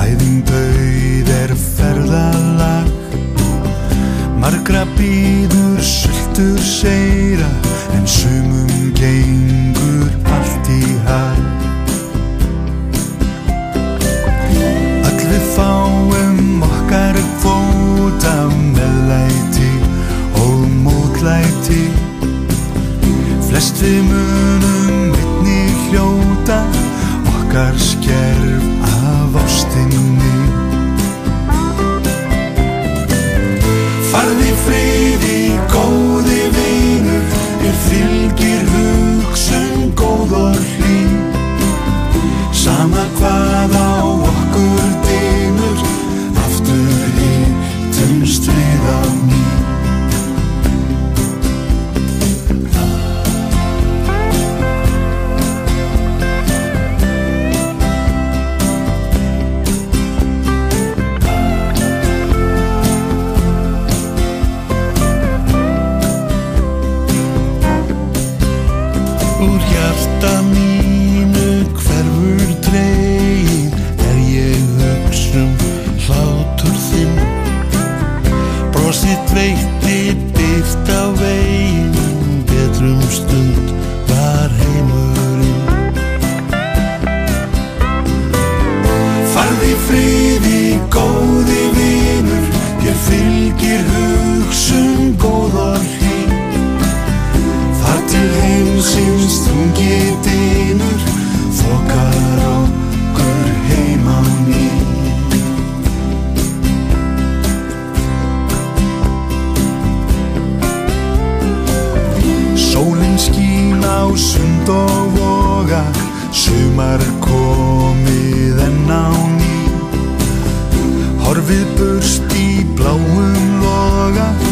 Fæðing dauð ferðalag, margra bíður sultur seyra, en sumum gengur allt í hag. Öll við fáum okkar kvóta, meðlæti og mótlæti, flest við munum einnig hljóta okkar skerf af ástinni. Farðu í friði, góði vinur, fylgir hugsun góð og hlý. Sama hvað á okkur dynur, aftur hittumst við á ný. Úr hjarta mínu hverfur dregin, ég hugsum hlátur þinn. Brosið veitti birt á veginn, betrum stund var heimurinn. Farðu í friði, góði vinur, fylgir hugsun góð og hlý. Þar til heimsins þungi dynur, þokar okkur heim á ný. Sólin skín á sund og voga, sumar komið enn á ný. Horfið burst í bláum loga,